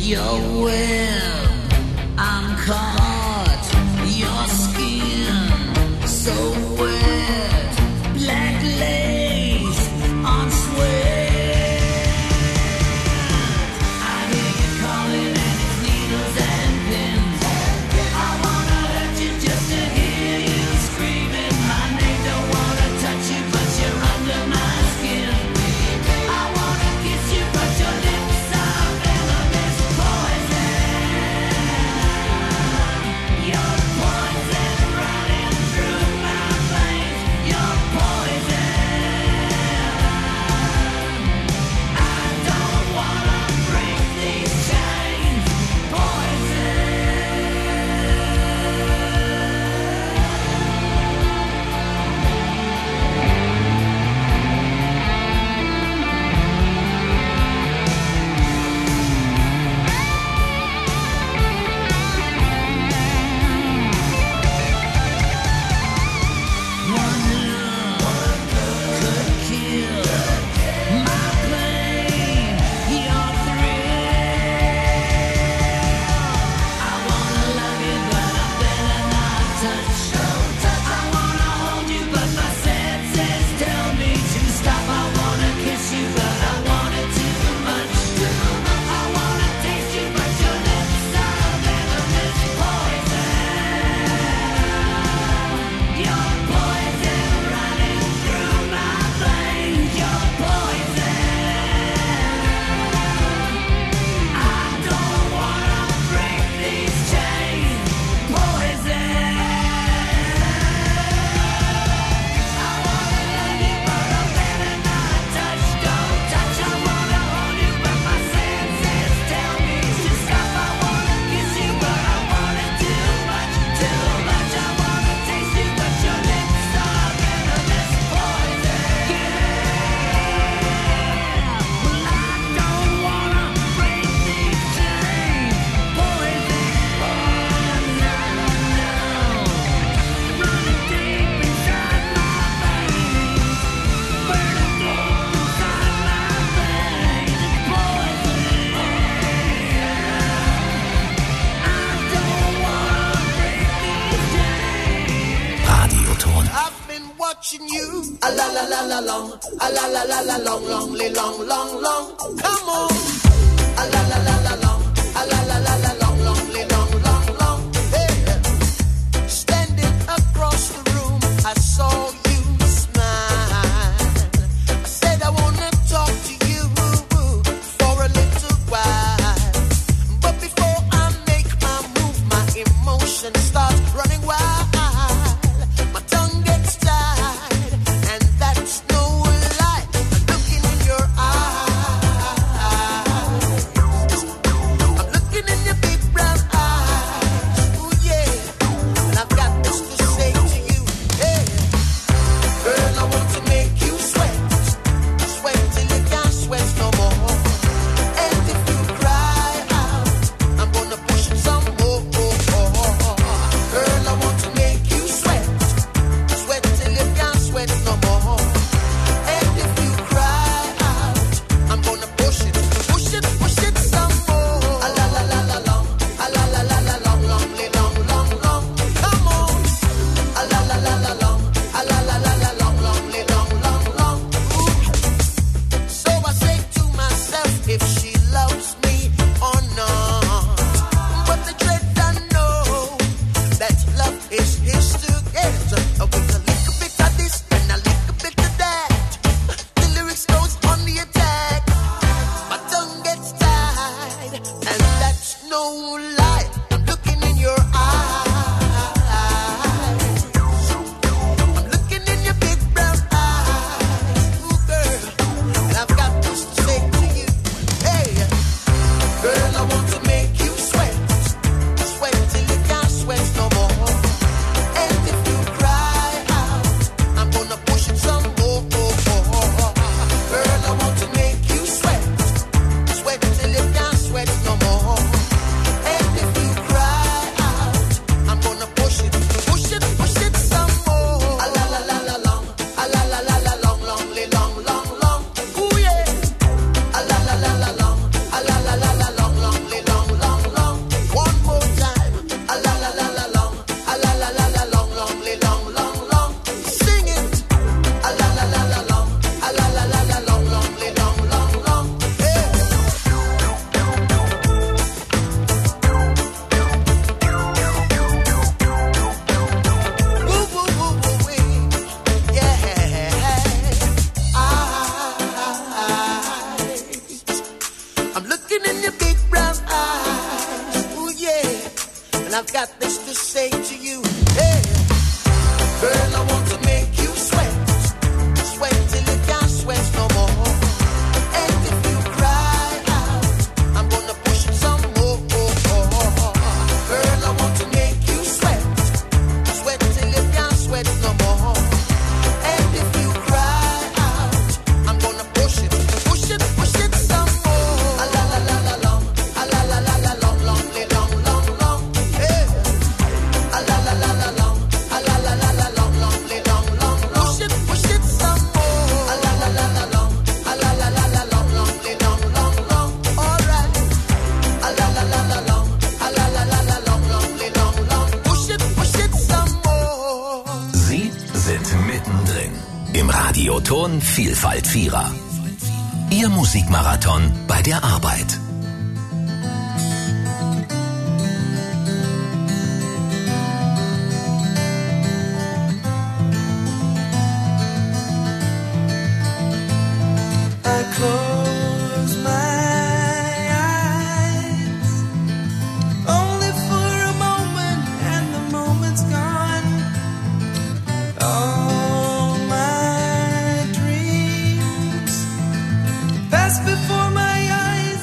your web, I'm caught, your skin so wet, black lace on sweat. I hear you calling and it's needles and pins. I wanna hurt you just to hear you screaming my name. Don't wanna touch you but you're under my skin. I wanna kiss you but your lips are venomous poison. Your poison running through my veins. Your poison. I don't wanna break these chains. Poison. One look could kill my pain, your thrill. I wanna love you, but I better not touch. I wanna hold you, but my senses tell me to stop. I wanna kiss you, but I want it too much. I wanna taste you, but your lips are venomous poison. Your poison running through my veins. Your poison. I don't wanna break these chains. Poison. I wanna love you, but I better not touch. Don't touch. I wanna hold you, but my senses tell me to stop. I wanna kiss you, but I want it too much, too much. I wanna taste you, but your lips are venomous poison. Well, I don't wanna break these chains. Poison. No, no. Running deep inside my veins. Burning deep inside my veins. It's poison. I don't wanna break these chains. Radioton. I've been watching you a la la la la long, a la la la la long, long, long, long, long. Come on, a la la la la long, a la la la la long, long, long, long, long. Hey, standing across the room, I saw you smile. I said I wanna talk to you for a little while, but before I make my move, my emotions start running wild. My tongue gets tied, and that's no lie. I'm looking in your eyes. I'm looking in your big brown eyes. Ooh, yeah. And I've got this to say to you. Hey, girl, I want to make you sweat. Sweat till you can't sweat no more. And if you cry out, I'm gonna push it some more. Girl, I want to make you sweat. Sweat till you can't sweat no more. And if you cry out, I'm gonna push it some more. A la la la la long, a la la la la long, long, long, long, long. Come on, a la la la la long, a la la la la long, long, long, long, long. Ooh. So I say to myself, if she loves me or not. But the dread I know that love is his to get. With a little bit of this and a little bit of that, the lyrics goes on the attack. My tongue gets tied, and that's no lie. I'm looking in your eyes. I'm looking in your big brown eyes. Ooh, girl, and I've got this to say to you. Hey, girl, I want to make you sweat. Sweat till you can't sweat no more. And if you cry out, I'm gonna push it some more. Girl, I want to make you sweat. Sweat till you can't sweat no more. I'm looking in your big brown eyes. Ooh, yeah. And I've got this to say to you. Hey, girl, I want to make you sweat. Sweat till you can't sweat no more. And if you cry out, I'm gonna push it some more. Girl, I want to make you sweat. Sweat till you can't sweat no more. And if you cry out, I'm gonna push it some more. A la la la la long, a la la la la long, long, long, long, long. Hey, a la la la la long, a la la la la long, long, long, long, long. Push it some more. A la la la la long, a la la la la long, long, long, long, long. All right. A la la la la long, a la la la la long, long, long, long. Push it some more. Sie sind mittendrin im Radioton Vielfalt Vierer. Ihr Musikmarathon bei der Arbeit. I close my eyes only for a moment, and the moment's gone. All my dreams pass before my eyes,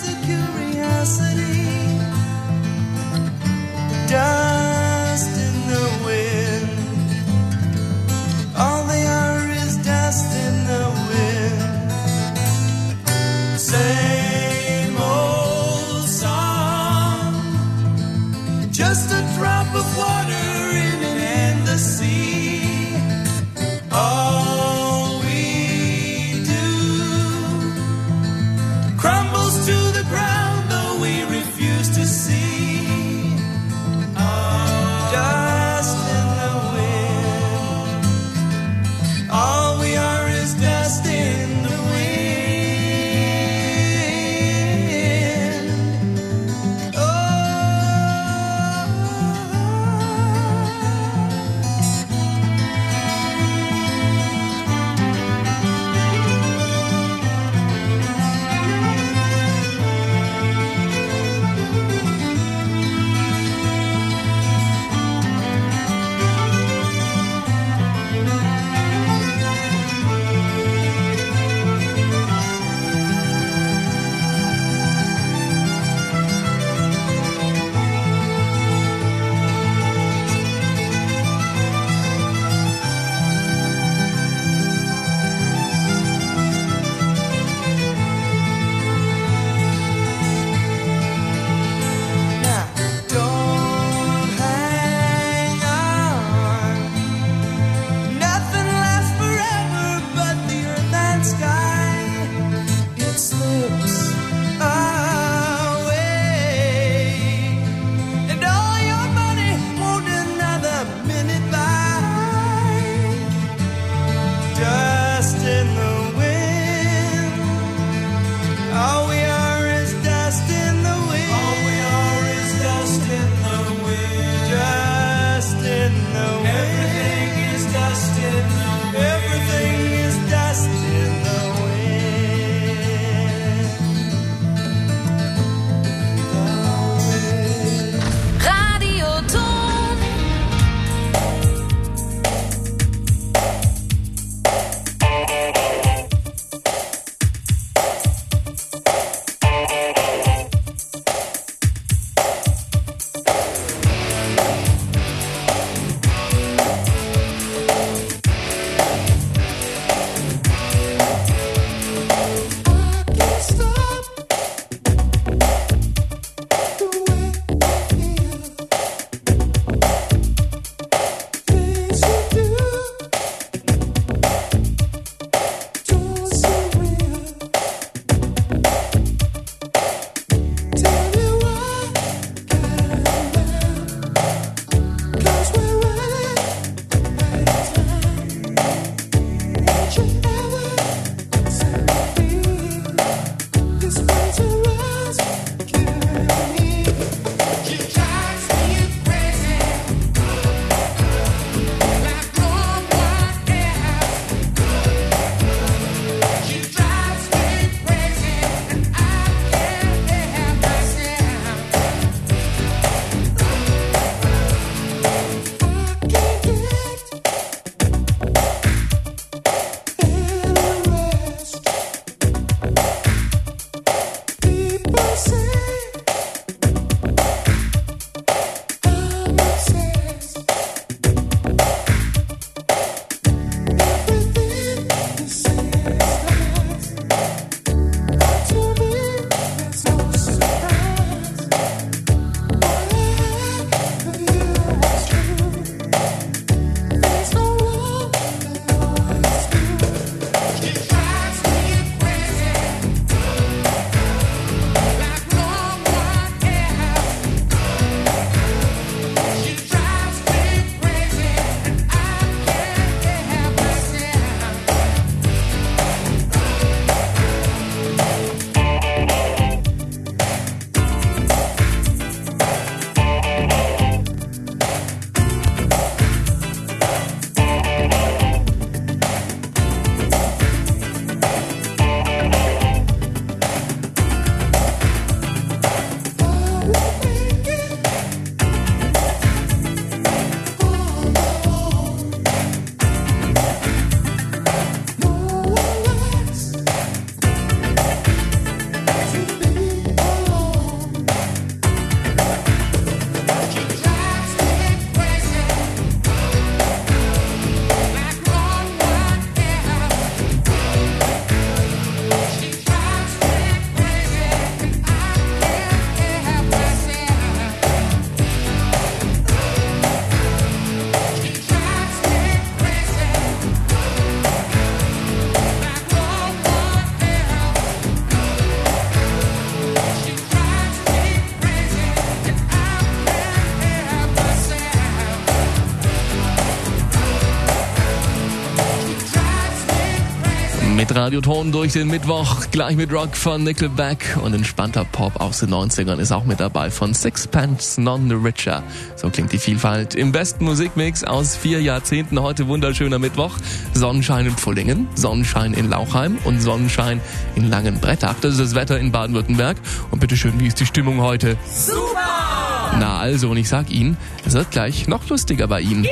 Radioton durch den Mittwoch, gleich mit Rock von Nickelback und entspannter Pop aus den 90ern ist auch mit dabei von Sixpence None the Richer. So klingt die Vielfalt im besten Musikmix aus 4 Jahrzehnten. Heute wunderschöner Mittwoch. Sonnenschein in Pfullingen, Sonnenschein in Lauchheim und Sonnenschein in Langenbrettach. Das ist das Wetter in Baden-Württemberg. Und bitteschön, wie ist die Stimmung heute? Super! Na also, und ich sag Ihnen, es wird gleich noch lustiger bei Ihnen.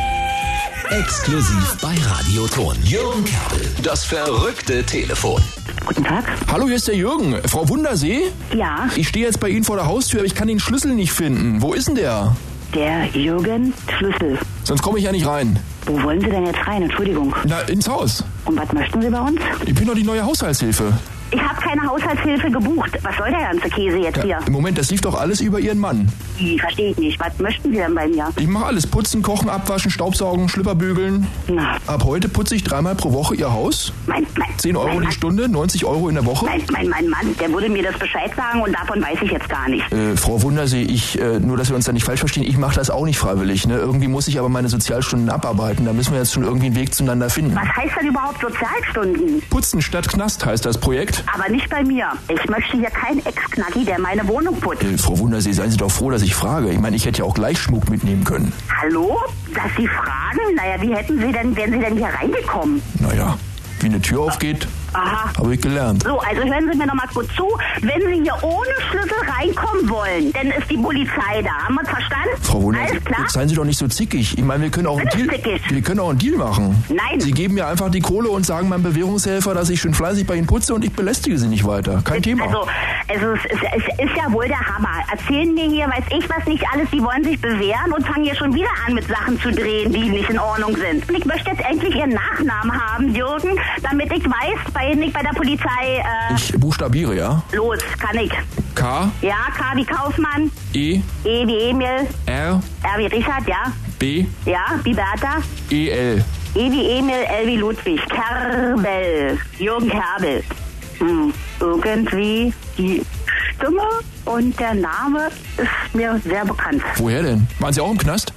Exklusiv bei Radioton. Jürgen Kerbel, das verrückte Telefon. Guten Tag. Hallo, hier ist der Jürgen. Frau Wundersee? Ja, Ich stehe jetzt bei Ihnen vor der Haustür, aber ich kann den Schlüssel nicht finden. Wo ist denn der? der Jürgen Schlüssel. Sonst komme ich ja nicht rein. Wo wollen Sie denn jetzt rein? Entschuldigung. Na, ins Haus. Und was möchten Sie bei uns? Ich bin doch die neue Haushaltshilfe. Ich habe keine Haushaltshilfe gebucht. Was soll der ganze Käse jetzt hier? Im Moment, das lief doch alles über Ihren Mann. Verstehe ich nicht. Was möchten Sie denn bei mir? Ich mache alles. Putzen, kochen, abwaschen, Staubsaugen, Schlüpper bügeln. Na, Ab heute putze ich 3-mal pro Woche Ihr Haus. 10 Euro die Stunde, 90 Euro in der Woche. Mein Mann, der würde mir das Bescheid sagen und davon weiß ich jetzt gar nicht. Frau Wundersee, nur dass wir uns da nicht falsch verstehen, ich mache das auch nicht freiwillig. Ne? Irgendwie muss ich aber meine Sozialstunden abarbeiten. Da müssen wir jetzt schon irgendwie einen Weg zueinander finden. Was heißt denn überhaupt Sozialstunden? Putzen statt Knast heißt das Projekt. Aber nicht bei mir. Ich möchte hier keinen Ex-Knacki, der meine Wohnung putzt. Frau Wundersee, seien Sie doch froh, dass ich frage. Ich meine, ich hätte ja auch gleich Schmuck mitnehmen können. Hallo? Dass Sie fragen? Naja, wie wären Sie denn hier reingekommen? Naja, wie eine Tür aufgeht, Aha. habe ich gelernt. So, also hören Sie mir noch mal kurz zu. Wenn Sie hier ohne Schlüssel reinkommen wollen, dann ist die Polizei da. Haben wir es verstanden? Frau Wundersee, Alles klar? jetzt seien Sie doch nicht so zickig. Ich meine, wir können auch einen Bin Deal, ich zickig? wir können auch einen Deal machen. Nein. Sie geben mir einfach die Kohle und sagen meinem Bewährungshelfer, dass ich schön fleißig bei Ihnen putze und ich belästige Sie nicht weiter. Kein Thema. Also es ist ja wohl der Hammer. Erzählen mir hier, weiß ich was nicht alles, die wollen sich bewähren und fangen hier schon wieder an mit Sachen zu drehen, die nicht in Ordnung sind. Und ich möchte jetzt endlich Ihren Nachnamen haben, Jürgen, damit ich weiß, nicht bei der Polizei, Ich buchstabiere, ja? los, kann ich. K, Ja, K wie Kaufmann, E, E wie Emil, R, R wie Richard, ja, B, ja, wie Bertha, E, L. E wie Emil, L wie Ludwig, Kerbel, Jürgen Kerbel. Irgendwie die Stimme und der Name ist mir sehr bekannt. Woher denn? Waren Sie auch im Knast?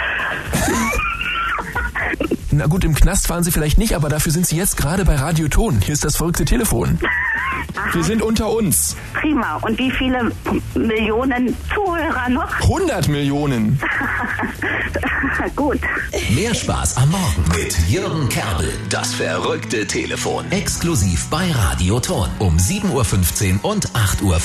Na gut, im Knast waren Sie vielleicht nicht, aber dafür sind Sie jetzt gerade bei Radioton. Hier ist das verrückte Telefon. Wir sind unter uns. Prima. Und wie viele Millionen Zuhörer noch? 100 Millionen. Gut. Mehr Spaß am Morgen mit Jürgen Kerbel, das verrückte Telefon. Exklusiv bei Radioton um 7.15 Uhr und 8.40 Uhr.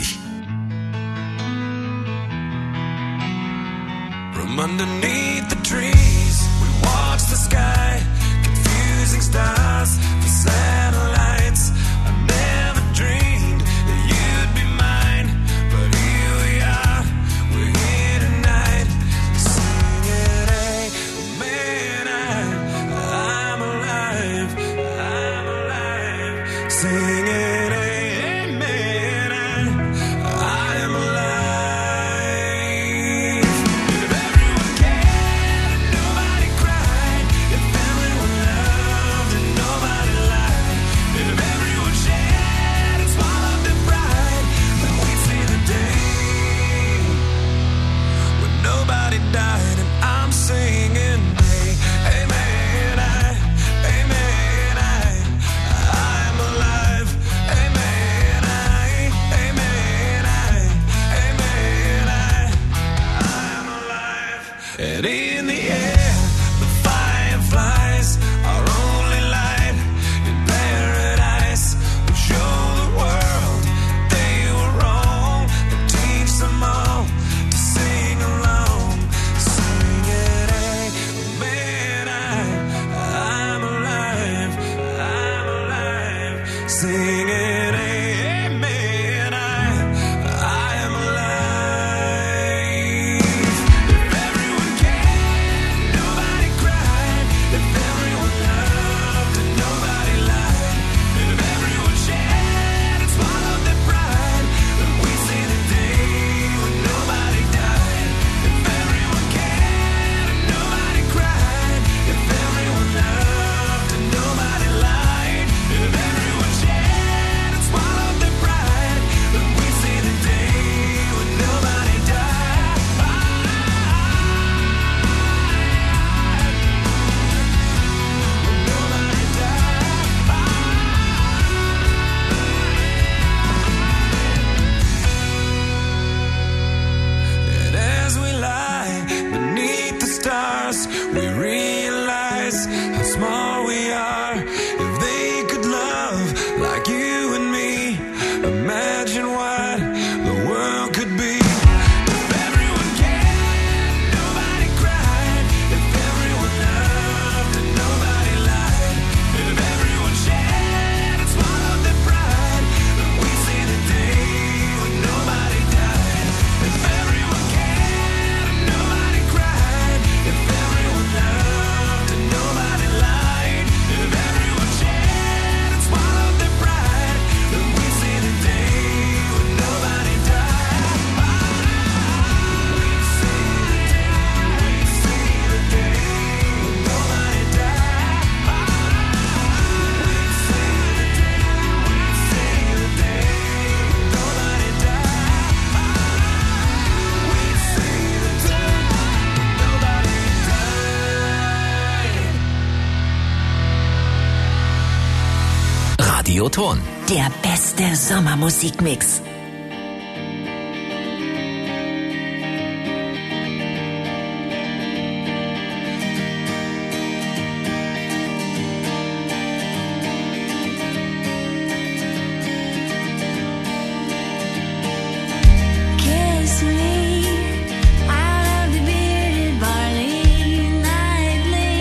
From underneath the trees, we watch the sky, confusing stars for satellites. I never dreamed that you'd be mine, but here we are, we're here tonight, singing, hey, man, I'm alive, singing, hey, man, I am alive. Died and I'm singing, hey, hey man, I'm alive, hey man, I'm alive. And in the air, the fireflies are only light in paradise. We show the world they were wrong and teach them all to sing along. Singing, amen, I am alive. If everyone cared Radioton. Der beste Sommermusikmix.